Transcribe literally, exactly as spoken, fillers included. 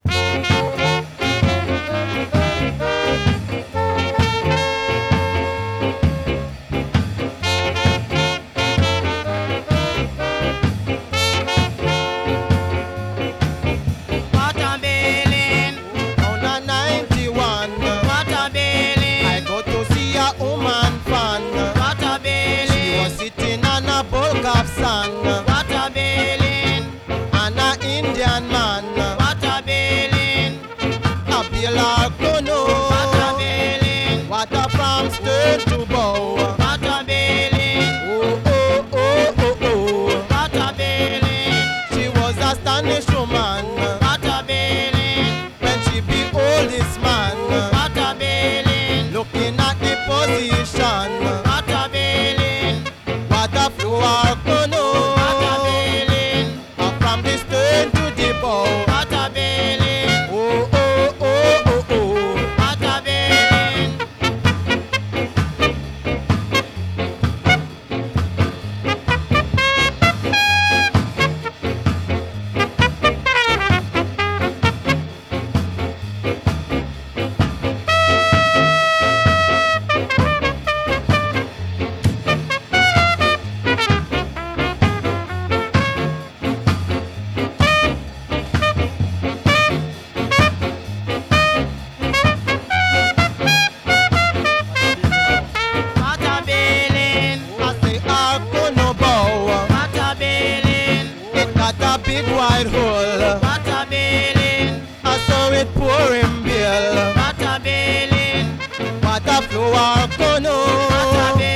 Watermelon, On a ninety-one, watermelon, I go to see a woman fan. She was watermelon, sitting on a bulk of sand, watermelon, and a Indian man, watermelon, a Bela Kono, watermelon, water from stern to bow. watermelon, Oh, oh, oh, oh, oh. watermelon, She was a astonished woman watermelon, when she behold this man, watermelon, looking at the position. watermelon, Water flow Kono, watermelon, from the stern to the bow. watermelon, Oh, oh, oh, oh, oh. watermelon. Watermelon, I say our Kono bow. watermelon, It got a big wide hole. watermelon, I saw it pour in bill. watermelon, Water flow our Kono,